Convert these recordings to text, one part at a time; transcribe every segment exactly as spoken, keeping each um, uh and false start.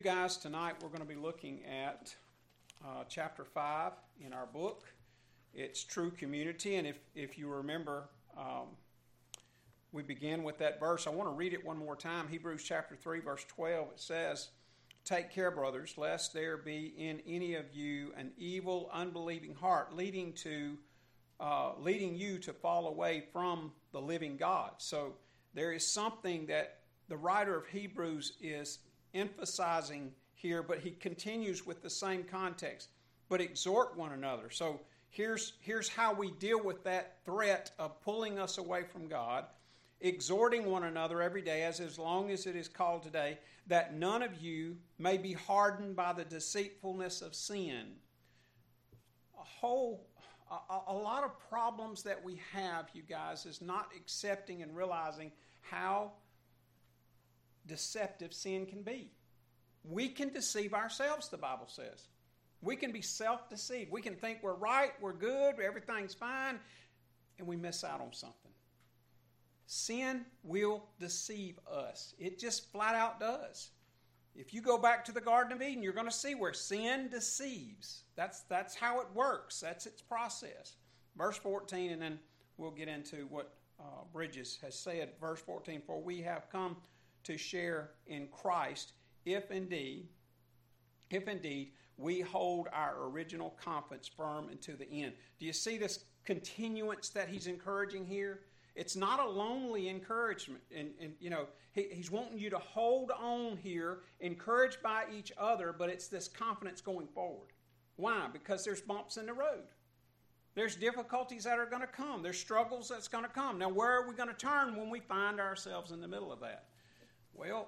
Guys, tonight we're going to be looking at uh, chapter five in our book. It's True Community, and if, if you remember, um, we began with that verse. I want to read it one more time. Hebrews chapter three, verse twelve, it says, "Take care, brothers, lest there be in any of you an evil, unbelieving heart, leading to uh, leading you to fall away from the living God." So there is something that the writer of Hebrews is emphasizing here, but he continues with the same context. But exhort one another. So here's here's how we deal with that threat of pulling us away from God. Exhorting one another every day, as as long as it is called today, that none of you may be hardened by the deceitfulness of sin. A whole a, a lot of problems that we have, you guys, is not accepting and realizing how deceptive sin can be. We can deceive ourselves, the Bible says. We can be self-deceived. We can think we're right, we're good, everything's fine, and we miss out on something. Sin will deceive us. It just flat out does. If you go back to the Garden of Eden, you're going to see where sin deceives. That's, that's how it works. That's its process. Verse fourteen, and then we'll get into what uh, Bridges has said. Verse fourteen, "For we have come to share in Christ, if indeed, if indeed we hold our original confidence firm unto the end." Do you see this continuance that he's encouraging here? It's not a lonely encouragement. And, and you know, he, he's wanting you to hold on here, encouraged by each other, but it's this confidence going forward. Why? Because there's bumps in the road. There's difficulties that are going to come. There's struggles that's going to come. Now, where are we going to turn when we find ourselves in the middle of that? Well,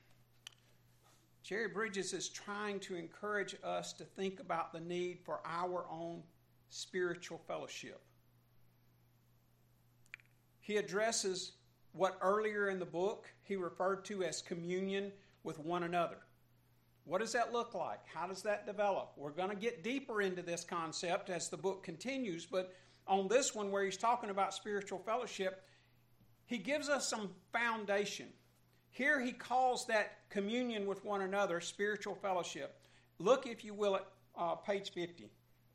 Jerry Bridges is trying to encourage us to think about the need for our own spiritual fellowship. He addresses what earlier in the book he referred to as communion with one another. What does that look like? How does that develop? We're going to get deeper into this concept as the book continues, but on this one where he's talking about spiritual fellowship, he gives us some foundation. Here he calls that communion with one another spiritual fellowship. Look, if you will, at uh, page fifty.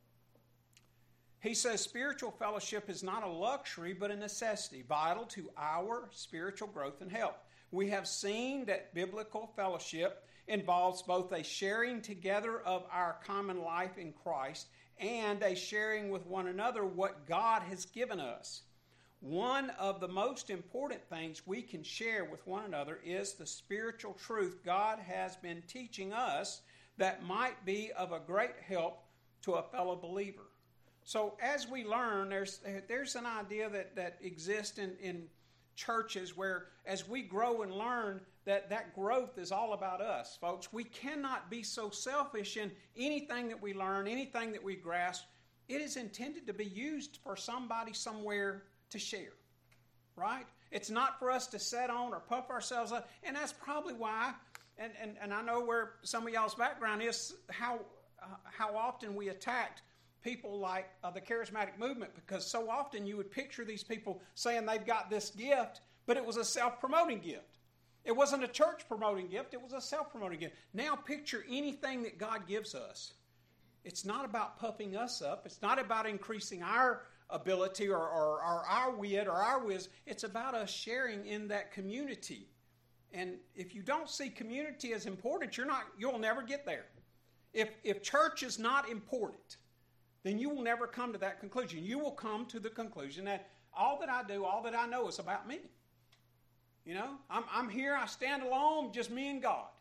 He says spiritual fellowship is not a luxury but a necessity, vital to our spiritual growth and health. We have seen that biblical fellowship involves both a sharing together of our common life in Christ and a sharing with one another what God has given us. One of the most important things we can share with one another is the spiritual truth God has been teaching us that might be of a great help to a fellow believer. So as we learn, there's there's an idea that, that exists in, in churches where as we grow and learn, that that growth is all about us, folks. We cannot be so selfish in anything that we learn, anything that we grasp. It is intended to be used for somebody somewhere to share, right? It's not for us to sit on or puff ourselves up. And that's probably why, and, and, and I know where some of y'all's background is, how uh, how often we attacked people like uh, the charismatic movement, because so often you would picture these people saying they've got this gift, but it was a self-promoting gift. It wasn't a church-promoting gift, it was a self-promoting gift. Now picture anything that God gives us. It's not about puffing us up. It's not about increasing our ability or, or, or our wit or our wisdom. It's about us sharing in that community. And if you don't see community as important, you're not, you'll never get there. If, if church is not important, then you will never come to that conclusion. You will come to the conclusion that all that I do, all that I know is about me. You know, I'm, I'm here, I stand alone, just me and God.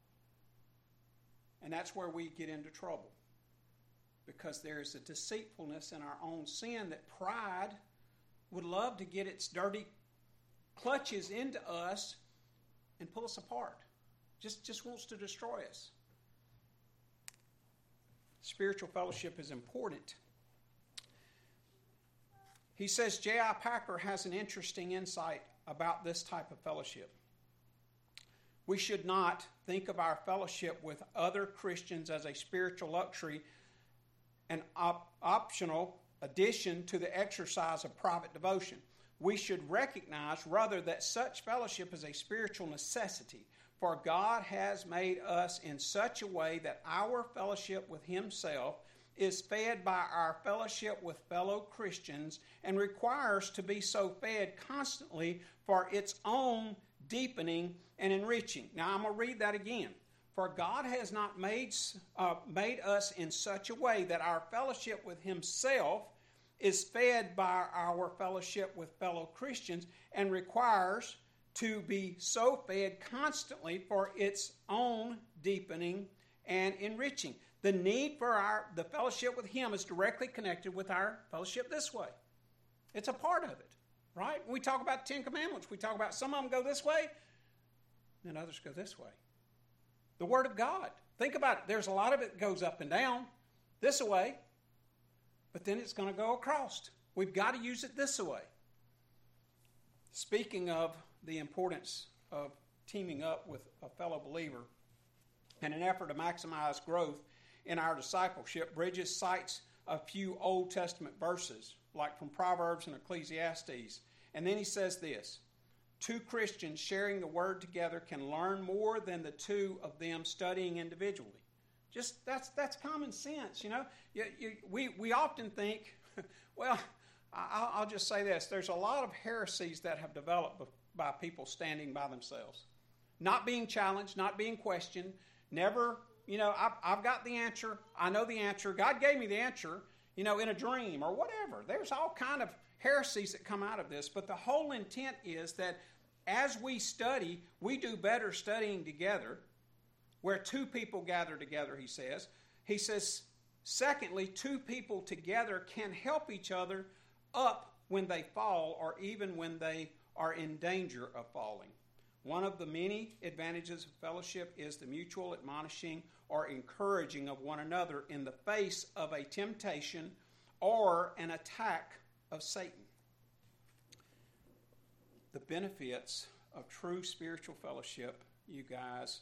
And that's where we get into trouble. Because there is a deceitfulness in our own sin that pride would love to get its dirty clutches into us and pull us apart. Just, just wants to destroy us. Spiritual fellowship is important. He says J I Packer has an interesting insight about this type of fellowship. We should not think of our fellowship with other Christians as a spiritual luxury, an op- optional addition to the exercise of private devotion. We should recognize rather that such fellowship is a spiritual necessity. For God has made us in such a way that our fellowship with himself is fed by our fellowship with fellow Christians and requires to be so fed constantly for its own deepening and enriching. Now I'm going to read that again. For God has not made, uh, made us in such a way that our fellowship with himself is fed by our fellowship with fellow Christians and requires to be so fed constantly for its own deepening and enriching. The need for our the fellowship with him is directly connected with our fellowship this way. It's a part of it, right? When we talk about the Ten Commandments, we talk about some of them go this way, and others go this way. The Word of God. Think about it. There's a lot of it that goes up and down, this way, but then it's going to go across. We've got to use it this way. Speaking of the importance of teaming up with a fellow believer in an effort to maximize growth in our discipleship, Bridges cites a few Old Testament verses, like from Proverbs and Ecclesiastes. And then he says this: two Christians sharing the Word together can learn more than the two of them studying individually. Just that's that's common sense, you know. You, you, we we often think, well, I'll, I'll just say this: there's a lot of heresies that have developed by people standing by themselves, not being challenged, not being questioned, never. You know, I've, I've got the answer. I know the answer. God gave me the answer. You know, in a dream or whatever. There's all kind of heresies that come out of this, but the whole intent is that as we study, we do better studying together, where two people gather together, he says. He says, secondly, two people together can help each other up when they fall or even when they are in danger of falling. One of the many advantages of fellowship is the mutual admonishing or encouraging of one another in the face of a temptation or an attack of Satan. The benefits of true spiritual fellowship, you guys,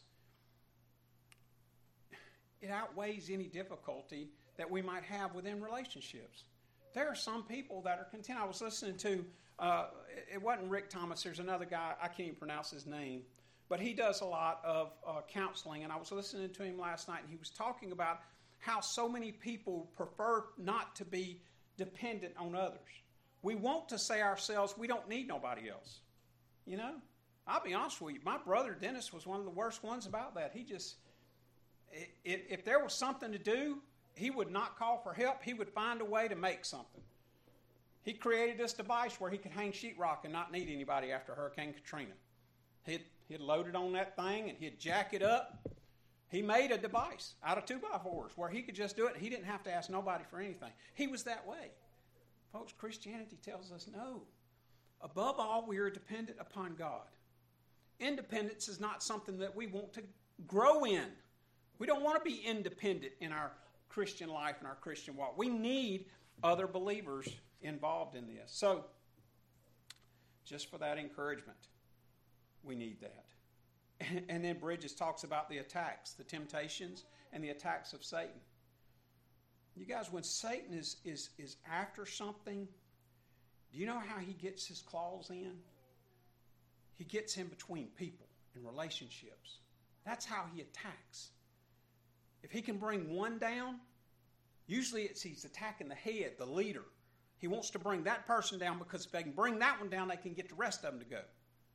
it outweighs any difficulty that we might have within relationships. There are some people that are content. I was listening to, uh, it wasn't Rick Thomas, there's another guy, I can't even pronounce his name, but he does a lot of uh, counseling, and I was listening to him last night, and he was talking about how so many people prefer not to be dependent on others. We want to say ourselves, we don't need nobody else. You know, I'll be honest with you. My brother Dennis was one of the worst ones about that. He just, it, it, if there was something to do, he would not call for help. He would find a way to make something. He created this device where he could hang sheetrock and not need anybody after Hurricane Katrina. He'd, he'd load it on that thing and he'd jack it up. He made a device out of two by fours where he could just do it. He didn't have to ask nobody for anything. He was that way. Folks, Christianity tells us no. Above all, we are dependent upon God. Independence is not something that we want to grow in. We don't want to be independent in our Christian life and our Christian walk. We need other believers involved in this. So, just for that encouragement, we need that. And then Bridges talks about the attacks, the temptations, and the attacks of Satan. You guys, when Satan is, is, is after something, do you know how he gets his claws in? He gets in between people and relationships. That's how he attacks. If he can bring one down, usually it's he's attacking the head, the leader. He wants to bring that person down because if they can bring that one down, they can get the rest of them to go.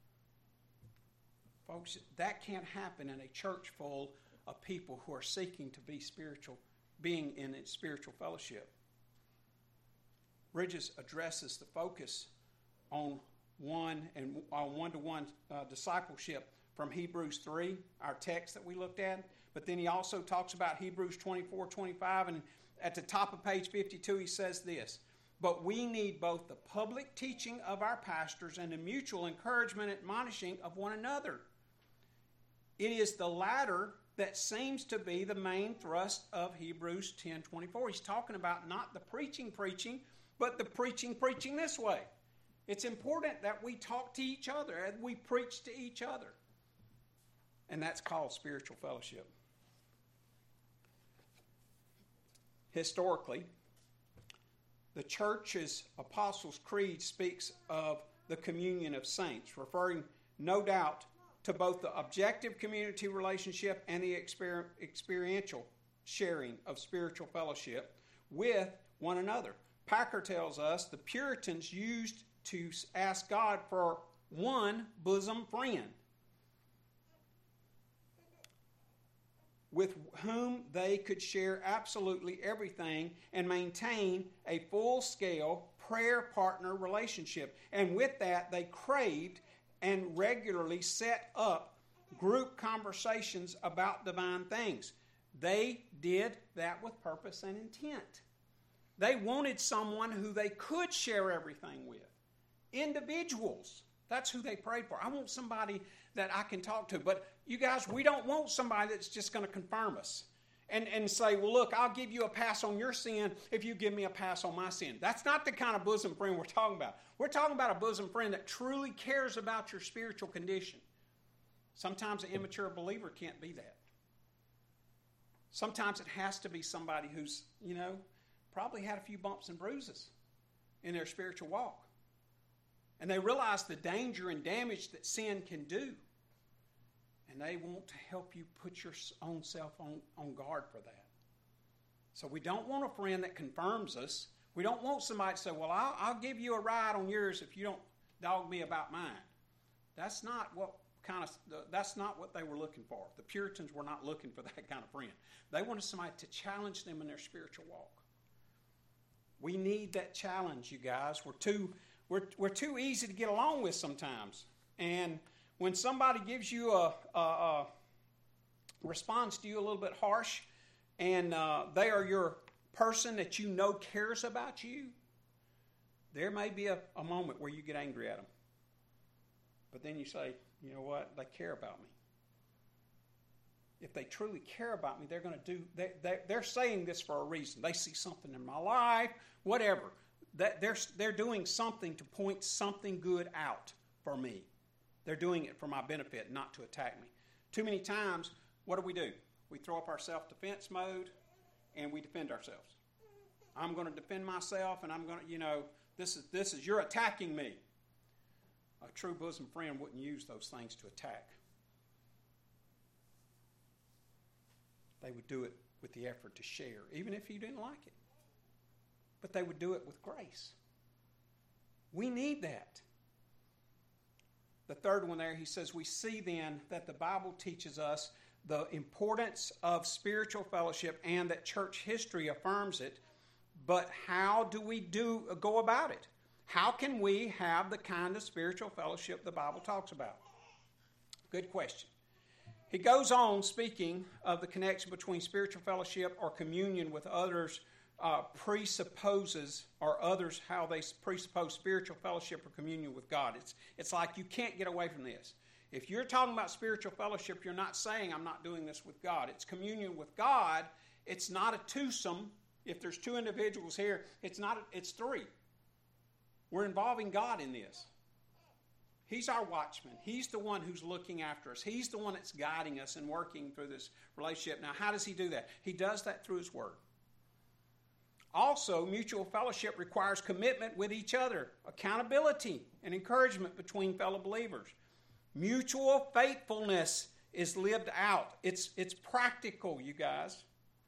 Folks, that can't happen in a church full of people who are seeking to be spiritual, being in a spiritual fellowship. Bridges addresses the focus on one and on one-to-one uh, discipleship from Hebrews three, our text that we looked at. But then he also talks about Hebrews twenty-four, twenty-five, and at the top of page fifty-two he says this: but we need both the public teaching of our pastors and the mutual encouragement and admonishing of one another. It is the latter that seems to be the main thrust of Hebrews ten twenty-four. He's talking about not the preaching preaching, but the preaching preaching this way. It's important that we talk to each other and we preach to each other. And that's called spiritual fellowship. Historically, the church's Apostles' Creed speaks of the communion of saints, referring no doubt to both the objective community relationship and the exper- experiential sharing of spiritual fellowship with one another. Packer tells us the Puritans used to ask God for one bosom friend with whom they could share absolutely everything and maintain a full-scale prayer partner relationship. And with that, they craved and regularly set up group conversations about divine things. They did that with purpose and intent. They wanted someone who they could share everything with. Individuals. That's who they prayed for. I want somebody that I can talk to. But you guys, we don't want somebody that's just going to confirm us and, and say, well, look, I'll give you a pass on your sin if you give me a pass on my sin. That's not the kind of bosom friend we're talking about. We're talking about a bosom friend that truly cares about your spiritual condition. Sometimes an immature believer can't be that. Sometimes it has to be somebody who's, you know, probably had a few bumps and bruises in their spiritual walk. And they realize the danger and damage that sin can do. And they want to help you put your own self on, on guard for that. So we don't want a friend that confirms us. We don't want somebody to say, well, I'll, I'll give you a ride on yours if you don't dog me about mine. That's not what kind of, that's not what they were looking for. The Puritans were not looking for that kind of friend. They wanted somebody to challenge them in their spiritual walk. We need that challenge, you guys. We're too... We're, we're too easy to get along with sometimes. And when somebody gives you a, a, a responds to you a little bit harsh, and uh, they are your person that you know cares about you, there may be a, a moment where you get angry at them. But then you say, you know what, they care about me. If they truly care about me, they're going to do, they, they, they're saying this for a reason. They see something in my life, whatever. That they're, they're doing something to point something good out for me. They're doing it for my benefit, not to attack me. Too many times, what do we do? We throw up our self-defense mode, and we defend ourselves. I'm going to defend myself, and I'm going to, you know, this is, this is, you're attacking me. A true bosom friend wouldn't use those things to attack. They would do it with the effort to share, even if you didn't like it. But they would do it with grace. We need that. The third one there, he says, we see then that the Bible teaches us the importance of spiritual fellowship and that church history affirms it. But how do we do go about it? How can we have the kind of spiritual fellowship the Bible talks about? Good question. He goes on speaking of the connection between spiritual fellowship or communion with others Uh, presupposes, or others, how they presuppose spiritual fellowship or communion with God. It's, it's like you can't get away from this. If you're talking about spiritual fellowship, you're not saying I'm not doing this with God. It's communion with God. It's not a twosome. If there's two individuals here, it's not. A, it's three. We're involving God in this. He's our watchman. He's the one who's looking after us. He's the one that's guiding us and working through this relationship. Now, how does he do that? He does that through his word. Also, mutual fellowship requires commitment with each other, accountability, and encouragement between fellow believers. Mutual faithfulness is lived out. It's, it's practical, you guys.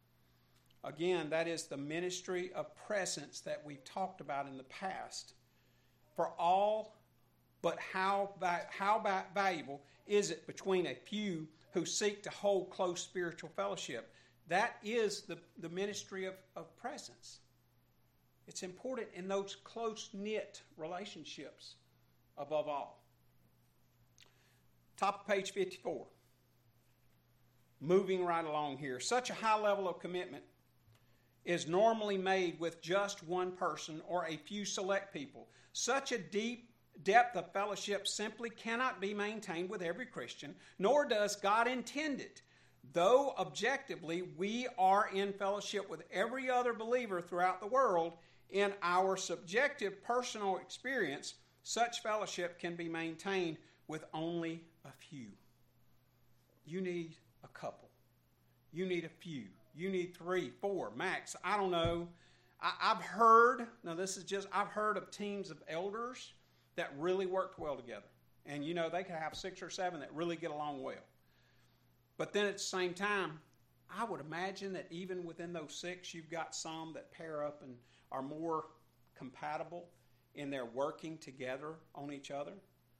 Again, that is the ministry of presence that we've talked about in the past. For all, but how, how valuable is it between a few who seek to hold close spiritual fellowship? That is the, the ministry of, of presence. It's important in those close-knit relationships above all. Top of page fifty-four. Moving right along here. Such a high level of commitment is normally made with just one person or a few select people. Such a deep depth of fellowship simply cannot be maintained with every Christian, nor does God intend it. Though objectively we are in fellowship with every other believer throughout the world, in our subjective personal experience, such fellowship can be maintained with only a few. You need a couple. You need a few. You need three, four, max. I don't know. I, I've heard, now this is just, I've heard of teams of elders that really worked well together. And, you know, they could have six or seven that really get along well. But then at the same time, I would imagine that even within those six, you've got some that pair up and are more compatible in their working together on each other,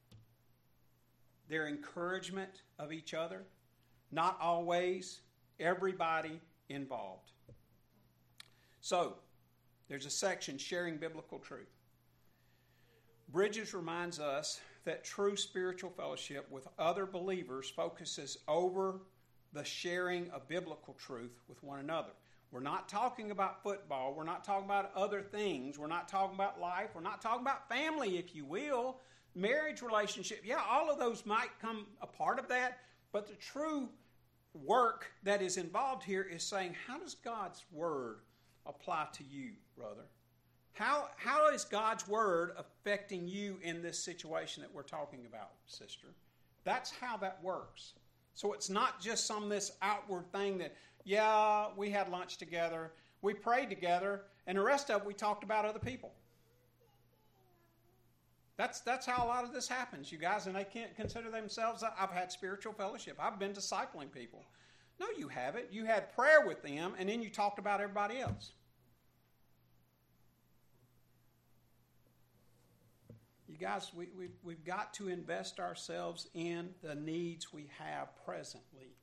their encouragement of each other, not always everybody involved. So, there's a section, Sharing Biblical Truth. Bridges reminds us that true spiritual fellowship with other believers focuses over the sharing of biblical truth with one another. We're not talking about football. We're not talking about other things. We're not talking about life. We're not talking about family, if you will. Marriage relationship. Yeah, all of those might come a part of that. But the true work that is involved here is saying, how does God's word apply to you, brother? How, how is God's word affecting you in this situation that we're talking about, sister? That's how that works. So it's not just some this outward thing that, yeah, we had lunch together, we prayed together, and the rest of it we talked about other people. That's that's how a lot of this happens, you guys, and they can't consider themselves, I've had spiritual fellowship, I've been discipling people. No, you haven't. You had prayer with them, and then you talked about everybody else. You guys, we, we've, we've got to invest ourselves in the needs we have presently.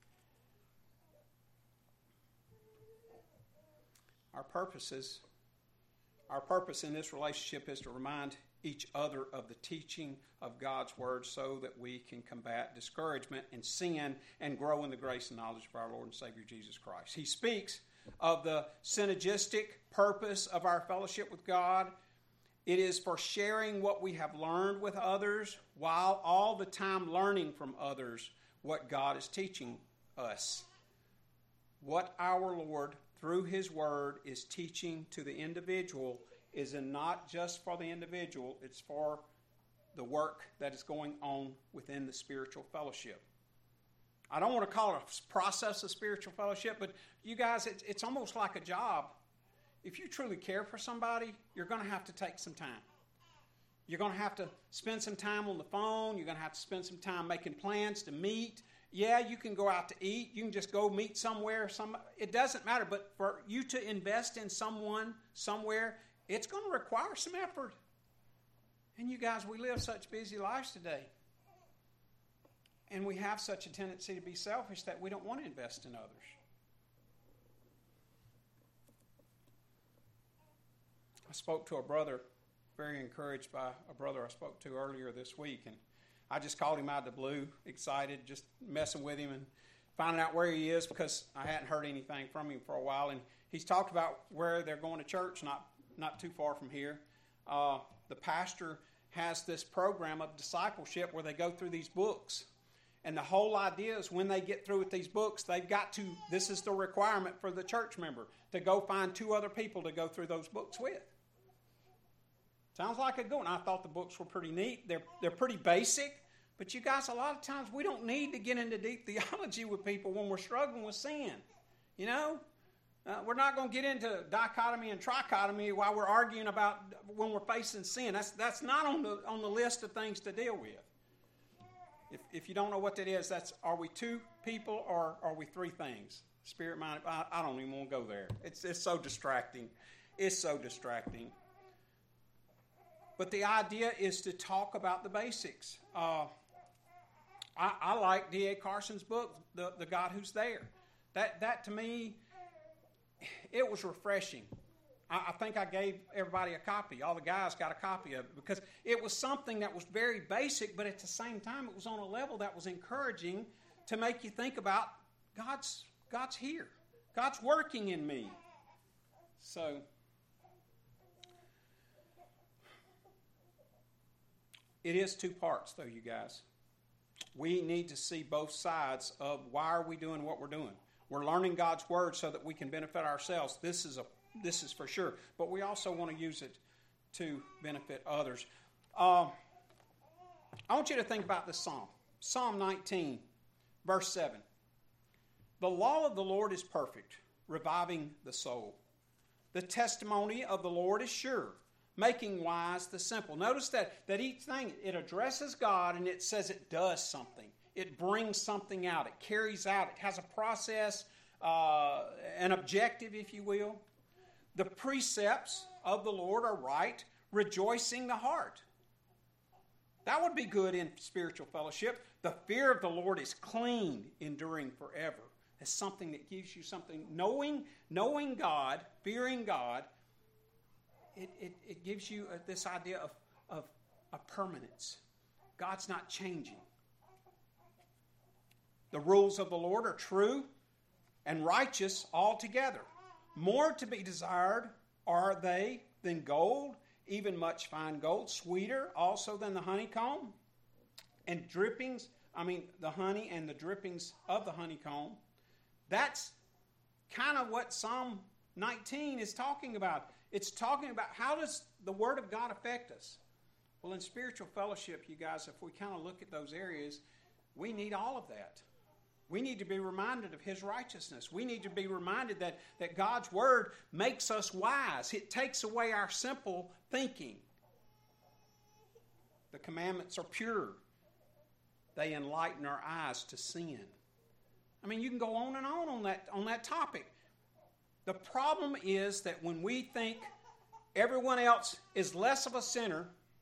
Our purposes, our purpose in this relationship is to remind each other of the teaching of God's word so that we can combat discouragement and sin and grow in the grace and knowledge of our Lord and Savior Jesus Christ. He speaks of the synergistic purpose of our fellowship with God. It is for sharing what we have learned with others while all the time learning from others what God is teaching us. What our Lord, through His Word, is teaching to the individual is not just for the individual, it's for the work that is going on within the spiritual fellowship. I don't want to call it a process of spiritual fellowship, but you guys, it's, it's almost like a job. If you truly care for somebody, you're going to have to take some time. You're going to have to spend some time on the phone. You're going to have to spend some time making plans to meet. Yeah, you can go out to eat. You can just go meet somewhere. Some, it doesn't matter. But for you to invest in someone somewhere, it's going to require some effort. And you guys, we live such busy lives today. And we have such a tendency to be selfish that we don't want to invest in others. I spoke to a brother, very encouraged by a brother I spoke to earlier this week, and I just called him out of the blue, excited, just messing with him and finding out where he is because I hadn't heard anything from him for a while. And he's talked about where they're going to church, not not too far from here. Uh, the pastor has this program of discipleship where they go through these books. And the whole idea is when they get through with these books, they've got to, this is the requirement for the church member, to go find two other people to go through those books with. Sounds like a good one. I thought the books were pretty neat. They're they're pretty basic. But you guys, a lot of times we don't need to get into deep theology with people when we're struggling with sin. You know? Uh, we're not going to get into dichotomy and trichotomy while we're arguing about when we're facing sin. That's that's not on the on the list of things to deal with. If if you don't know what that is, that's are we two people or are we three things? Spirit, mind, I, I don't even want to go there. It's it's so distracting. It's so distracting. But the idea is to talk about the basics. Uh, I, I like D A Carson's book, the, the God Who's There. That, that to me, it was refreshing. I, I think I gave everybody a copy. All the guys got a copy of it because it was something that was very basic, but at the same time, it was on a level that was encouraging to make you think about God's, God's here. God's working in me. So... it is two parts, though, you guys. We need to see both sides of why are we doing what we're doing. We're learning God's word so that we can benefit ourselves. This is a this is for sure. But we also want to use it to benefit others. Uh, I want you to think about this psalm. Psalm nineteen, verse seven. The law of the Lord is perfect, reviving the soul. The testimony of the Lord is sure, making wise the simple. Notice that, that each thing, it addresses God and it says it does something. It brings something out. It carries out. It has a process, uh, an objective, if you will. The precepts of the Lord are right, rejoicing the heart. That would be good in spiritual fellowship. The fear of the Lord is clean, enduring forever. It's something that gives you something. Knowing, knowing God, fearing God, it, it, it gives you a, this idea of, of a permanence. God's not changing. The rules of the Lord are true and righteous altogether. More to be desired are they than gold, even much fine gold, sweeter also than the honeycomb, and drippings, I mean the honey and the drippings of the honeycomb. That's kind of what Psalm nineteen is talking about. It's talking about how does the Word of God affect us? Well, in spiritual fellowship, you guys, if we kind of look at those areas, we need all of that. We need to be reminded of His righteousness. We need to be reminded that, that God's Word makes us wise. It takes away our simple thinking. The commandments are pure. They enlighten our eyes to sin. I mean, you can go on and on on that, on that topic. The problem is that when we think everyone else is less of a sinner,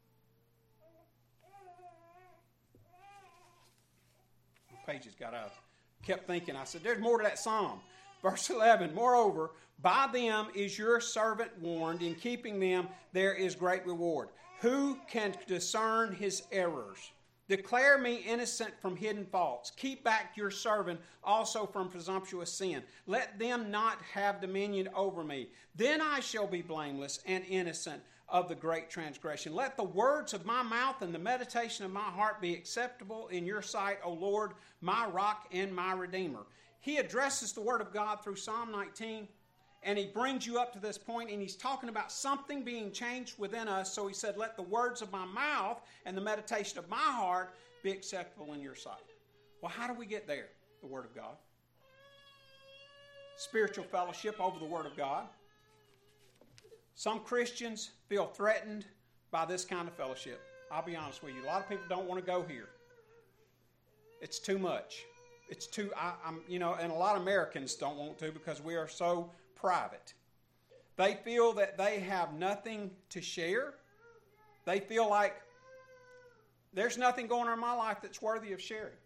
the pages got out. Kept thinking, I said, there's more to that psalm. Verse eleven, moreover, by them is your servant warned, in keeping them there is great reward. Who can discern his errors? Declare me innocent from hidden faults. Keep back your servant also from presumptuous sin. Let them not have dominion over me. Then I shall be blameless and innocent of the great transgression. Let the words of my mouth and the meditation of my heart be acceptable in your sight, O Lord, my rock and my redeemer. He addresses the Word of God through Psalm nineteen, and he brings you up to this point, and he's talking about something being changed within us. So he said, let the words of my mouth and the meditation of my heart be acceptable in your sight. Well, how do we get there? The Word of God. Spiritual fellowship over the Word of God. Some Christians feel threatened by this kind of fellowship. I'll be honest with you. A lot of people don't want to go here. It's too much. It's too, I, I'm, you know, and a lot of Americans don't want to because we are so private. They feel that they have nothing to share. They feel like there's nothing going on in my life that's worthy of sharing.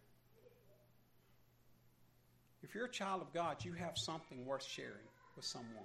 If you're a child of God, you have something worth sharing with someone.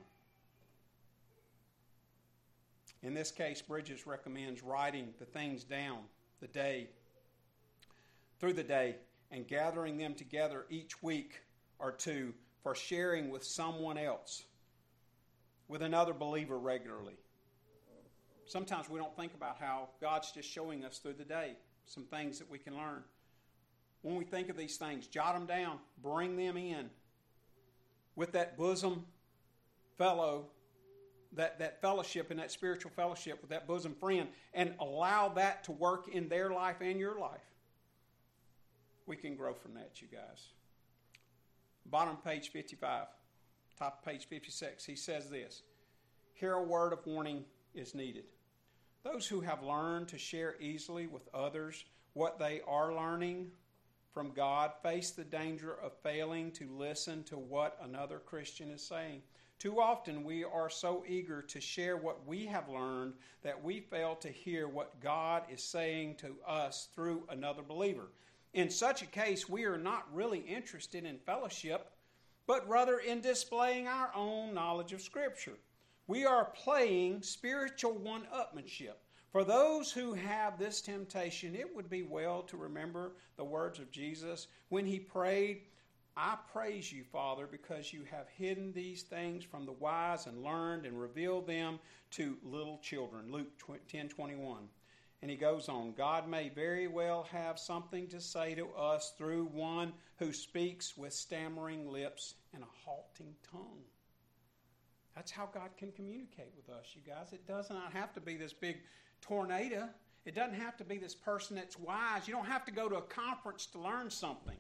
In this case, Bridges recommends writing the things down the day, through the day, and gathering them together each week or two for sharing with someone else, with another believer regularly. Sometimes we don't think about how God's just showing us through the day some things that we can learn. When we think of these things, jot them down, bring them in with that bosom fellow, that, that fellowship and that spiritual fellowship with that bosom friend, and allow that to work in their life and your life. We can grow from that, you guys. Bottom page fifty-five, top of page fifty-six, he says this, here a word of warning is needed. Those who have learned to share easily with others what they are learning from God face the danger of failing to listen to what another Christian is saying. Too often we are so eager to share what we have learned that we fail to hear what God is saying to us through another believer. In such a case, we are not really interested in fellowship, but rather in displaying our own knowledge of Scripture. We are playing spiritual one-upmanship. For those who have this temptation, it would be well to remember the words of Jesus when he prayed, I praise you, Father, because you have hidden these things from the wise and learned and revealed them to little children. Luke ten twenty-one. And he goes on, God may very well have something to say to us through one who speaks with stammering lips and a halting tongue. That's how God can communicate with us, you guys. It does not have to be this big tornado. It doesn't have to be this person that's wise. You don't have to go to a conference to learn something.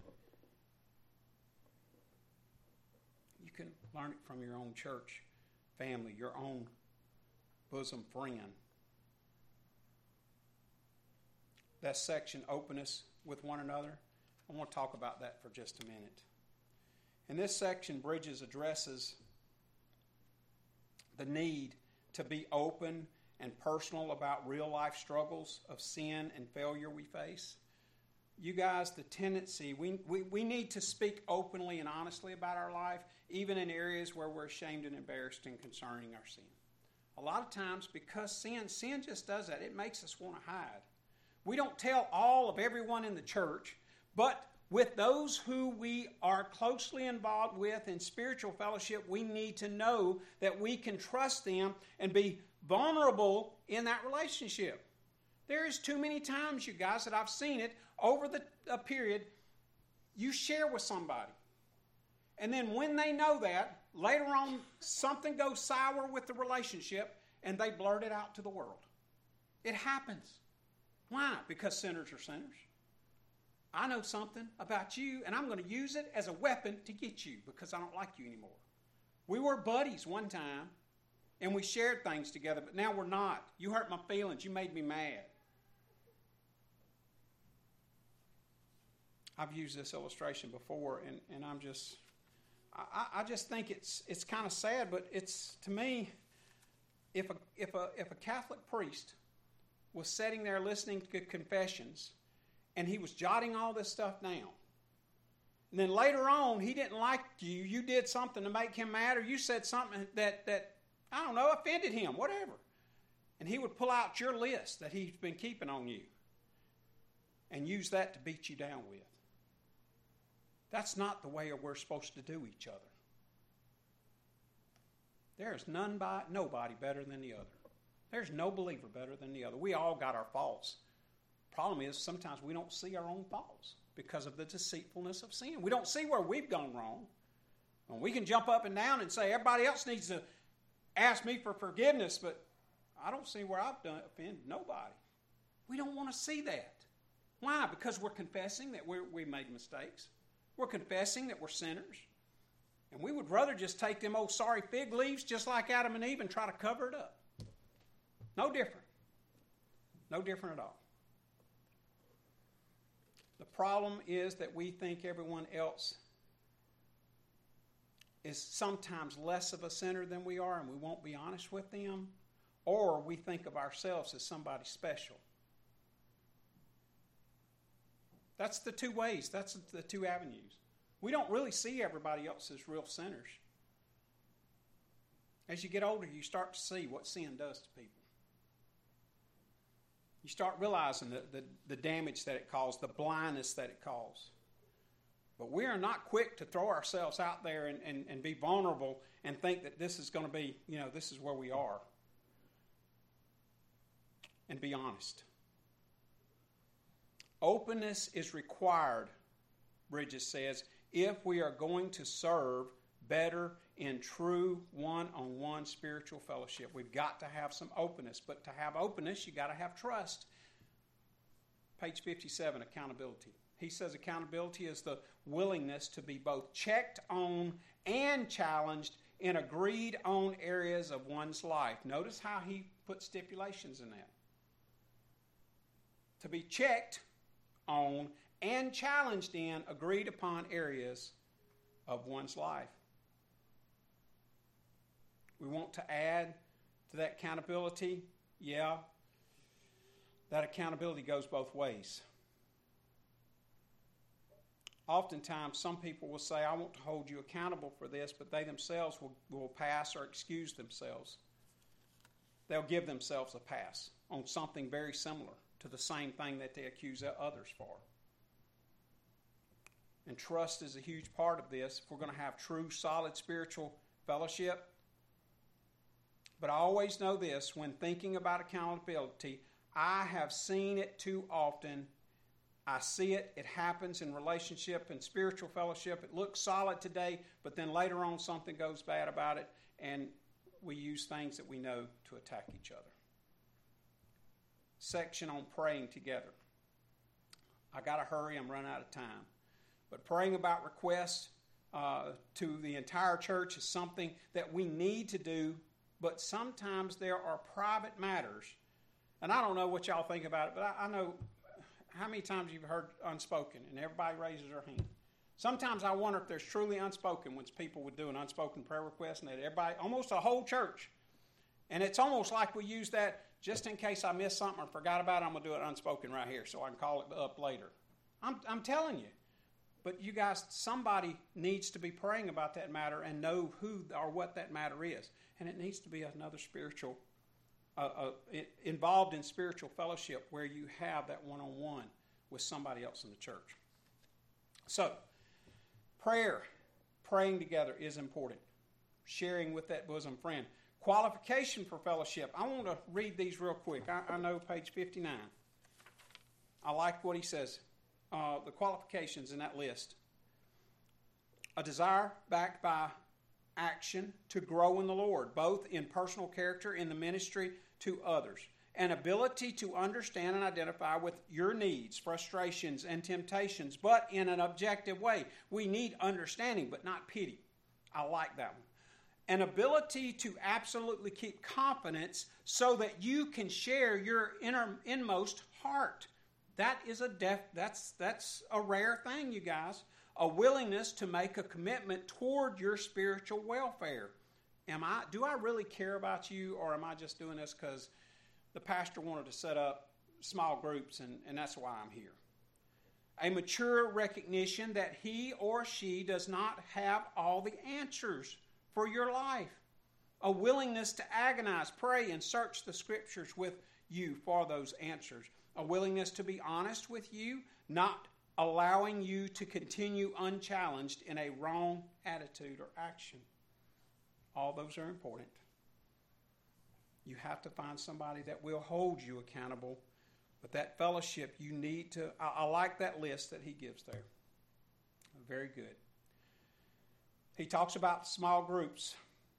You can learn it from your own church family, your own bosom friend. that section, openness with one another, I want to talk about that for just a minute. In this section, Bridges addresses the need to be open and personal about real life struggles of sin and failure we face. You guys, the tendency, we, we, we need to speak openly and honestly about our life, even in areas where we're ashamed and embarrassed and concerning our sin. A lot of times, because sin, sin just does that. It makes us want to hide. We don't tell all of everyone in the church, but with those who we are closely involved with in spiritual fellowship, we need to know that we can trust them and be vulnerable in that relationship. There is too many times, you guys, that I've seen it over the a period, you share with somebody. And then when they know that, later on something goes sour with the relationship and they blurt it out to the world. It happens. Why? Because sinners are sinners. I know something about you and I'm going to use it as a weapon to get you because I don't like you anymore. We were buddies one time and we shared things together, but now we're not. You hurt my feelings. You made me mad. I've used this illustration before, and, and I'm just, I, I just think it's it's kind of sad, but it's, to me, if a, if a, if a Catholic priest was sitting there listening to confessions, and he was jotting all this stuff down, and then later on, he didn't like you, you did something to make him mad, or you said something that, that I don't know, offended him, whatever, and he would pull out your list that he's been keeping on you and use that to beat you down with. That's not the way we're supposed to do each other. There is none by, nobody better than the other. There's no believer better than the other. We all got our faults. Problem is, sometimes we don't see our own faults because of the deceitfulness of sin. We don't see where we've gone wrong. And we can jump up and down and say, everybody else needs to ask me for forgiveness, but I don't see where I've done offended nobody. We don't want to see that. Why? Because we're confessing that we're, we made mistakes. We're confessing that we're sinners. And we would rather just take them old sorry fig leaves just like Adam and Eve and try to cover it up. No different. No different at all. The problem is that we think everyone else is sometimes less of a sinner than we are and we won't be honest with them. Or we think of ourselves as somebody special. That's the two ways. That's the two avenues. We don't really see everybody else as real sinners. As you get older, you start to see what sin does to people. You start realizing the, the, the damage that it caused, the blindness that it caused. But we are not quick to throw ourselves out there and, and, and be vulnerable and think that this is going to be, you know, this is where we are. And be honest. Openness is required, Bridges says, if we are going to serve better in true one-on-one spiritual fellowship. We've got to have some openness, but to have openness, you've got to have trust. Page fifty-seven, accountability. He says accountability is the willingness to be both checked on and challenged in agreed-on areas of one's life. Notice how he put stipulations in that. To be checked on and challenged in agreed upon areas of one's life. We want to add to that accountability. Yeah, that accountability goes both ways. Oftentimes, some people will say, I want to hold you accountable for this, but they themselves will, will pass or excuse themselves. They'll give themselves a pass on something very similar to the same thing that they accuse others for. And trust is a huge part of this if we're going to have true, solid spiritual fellowship. But I always know this, when thinking about accountability, I have seen it too often. I see it. It happens in relationship and spiritual fellowship. It looks solid today, but then later on something goes bad about it, and we use things that we know to attack each other. Section on praying together. I got to hurry. I'm running out of time. But praying about requests uh, to the entire church is something that we need to do, but sometimes there are private matters. And I don't know what y'all think about it, but I, I know how many times you've heard unspoken and everybody raises their hand? Sometimes I wonder if there's truly unspoken when people would do an unspoken prayer request and that everybody, almost a whole church. And it's almost like we use that just in case I missed something or forgot about it, I'm going to do it unspoken right here so I can call it up later. I'm, I'm telling you. But you guys, somebody needs to be praying about that matter and know who or what that matter is. And it needs to be another spiritual, uh, uh, involved in spiritual fellowship where you have that one-on-one with somebody else in the church. So, prayer, praying together is important. Sharing with that bosom friend. Qualification for fellowship. I want to read these real quick. I, I know page fifty-nine. I like what he says. Uh, the qualifications in that list. A desire backed by action to grow in the Lord, both in personal character, in the ministry to others. An ability to understand and identify with your needs, frustrations, and temptations, but in an objective way. We need understanding, but not pity. I like that one. An ability to absolutely keep confidence so that you can share your inner, inmost heart. That is a def, that's that's a rare thing, you guys. A willingness to make a commitment toward your spiritual welfare. Am I? Do I really care about you, or am I just doing this because the pastor wanted to set up small groups, and, and that's why I'm here? A mature recognition that he or she does not have all the answers for your life. A willingness to agonize, pray, and search the scriptures with you for those answers. A willingness to be honest with you, not allowing you to continue unchallenged in a wrong attitude or action. All those are important. You have to find somebody that will hold you accountable. But that fellowship, you need to, I, I like that list that he gives there. Very good. He talks about small groups.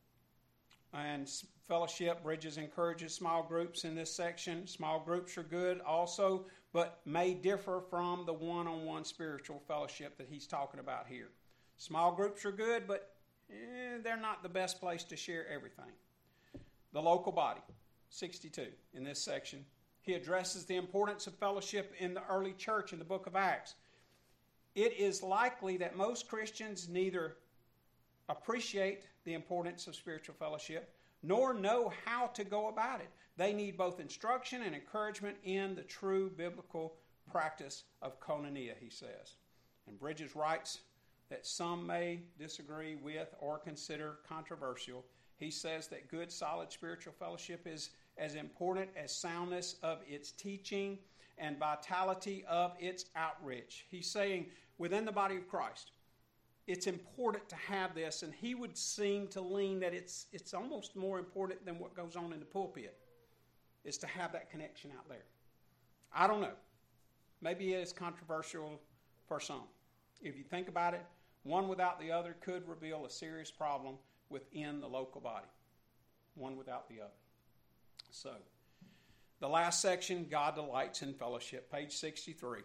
And fellowship, Bridges encourages small groups in this section. Small groups are good also, but may differ from the one-on-one spiritual fellowship that he's talking about here. Small groups are good, but eh, they're not the best place to share everything. The local body, sixty-two in this section. He addresses the importance of fellowship in the early church in the book of Acts. It is likely that most Christians neither appreciate the importance of spiritual fellowship, nor know how to go about it. They need both instruction and encouragement in the true biblical practice of koinonia, he says. And Bridges writes that some may disagree with or consider controversial. He says that good, solid spiritual fellowship is as important as soundness of its teaching and vitality of its outreach. He's saying within the body of Christ, it's important to have this, and he would seem to lean that it's it's almost more important than what goes on in the pulpit, is to have that connection out there. I don't know. Maybe it is controversial for some. If you think about it, one without the other could reveal a serious problem within the local body. One without the other. So, the last section, God delights in fellowship, page sixty-three.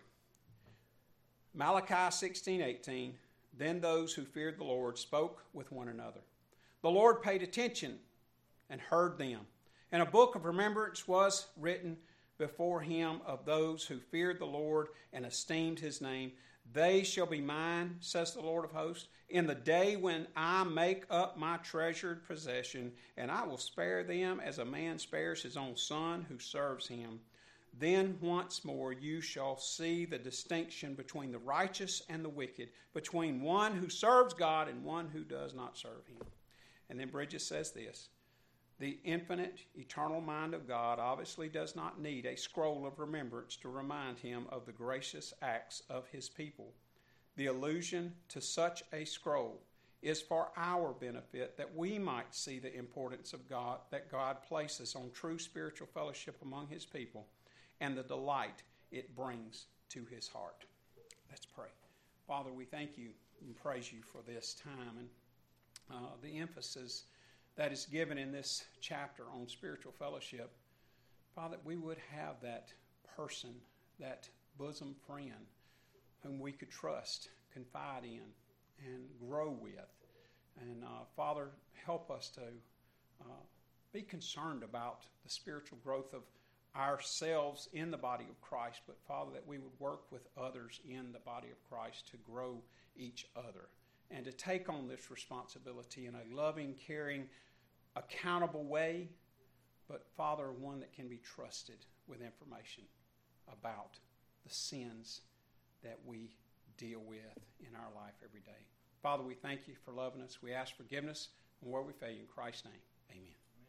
Malachi sixteen eighteen. Then those who feared the Lord spoke with one another. The Lord paid attention and heard them. And a book of remembrance was written before him of those who feared the Lord and esteemed his name. They shall be mine, says the Lord of hosts, in the day when I make up my treasured possession, and I will spare them as a man spares his own son who serves him. Then once more you shall see the distinction between the righteous and the wicked, between one who serves God and one who does not serve him. And then Bridges says this: the infinite, eternal mind of God obviously does not need a scroll of remembrance to remind him of the gracious acts of his people. The allusion to such a scroll is for our benefit, that we might see the importance of God, that God places on true spiritual fellowship among his people, and the delight it brings to his heart. Let's pray. Father, we thank you and praise you for this time and uh, the emphasis that is given in this chapter on spiritual fellowship. Father, we would have that person, that bosom friend whom we could trust, confide in, and grow with. And uh, Father, help us to uh, be concerned about the spiritual growth of ourselves in the body of Christ, but Father, that we would work with others in the body of Christ to grow each other and to take on this responsibility in a loving, caring, accountable way, but Father, one that can be trusted with information about the sins that we deal with in our life every day. Father, we thank you for loving us. We ask forgiveness and where we fail you in Christ's name. Amen.